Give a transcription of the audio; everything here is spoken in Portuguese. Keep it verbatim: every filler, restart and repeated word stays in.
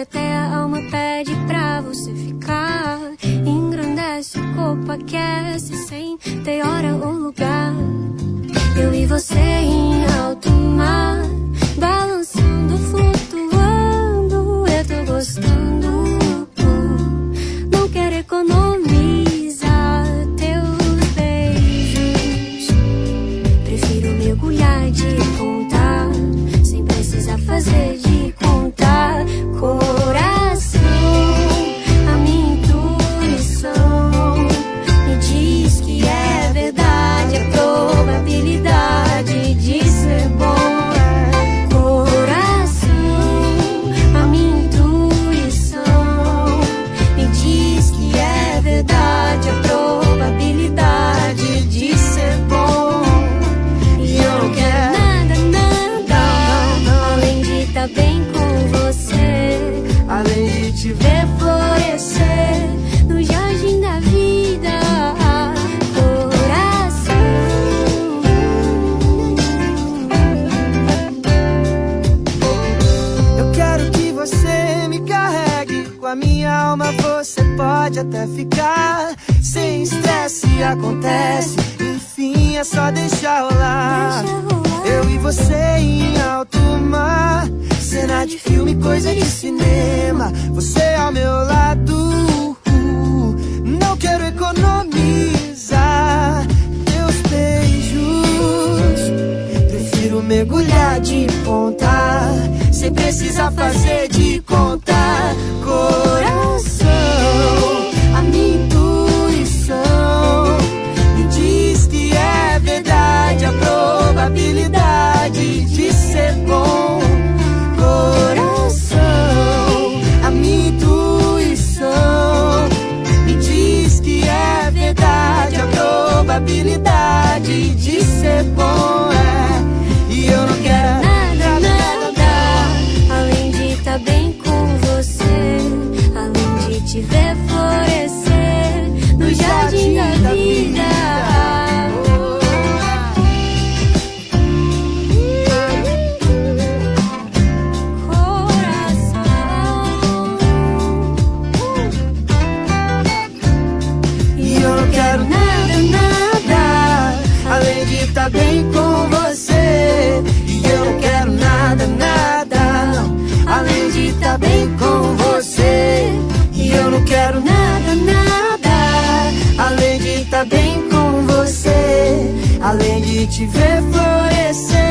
até a alma pede pra você ficar. Engrandece o corpo, aquece sem ter hora ou lugar. Eu e você em alto mar, balançando, flutuando. Eu tô gostando, não quero economizar teus beijos. Prefiro mergulhar de contar, sem precisar fazer de contar. Coração, a minha intuição me diz que é verdade. A probabilidade de ser bom é coração. A minha intuição me diz que é verdade. A probabilidade de ser bom. E eu não quero nada, nada além de estar bem com você, além de te ver florescer no jardim da vida. Coração, eu quero que você me carregue. Com a minha alma você pode até ficar. Sem estresse acontece, enfim é só deixar rolar. deixa rolar. Eu e você em alto mar, cena de filme, coisa de cinema. Você ao meu lado, não quero economizar teus beijos. Prefiro mergulhar de ponta, sem precisar fazer de conta. Coração, a minha intuição me diz que é verdade. A probabilidade de ser bom. Coração, a minha intuição me diz que é verdade. A probabilidade de ser bom é. E eu não quero Nada, nada além de estar bem com você, além de te ver florescer no jardim da vida. E eu não quero nada, nada além de estar bem com você. E eu não quero nada, nada não, além de estar bem com você. E eu não quero nada, nada além de estar bem com você, além de te ver florescer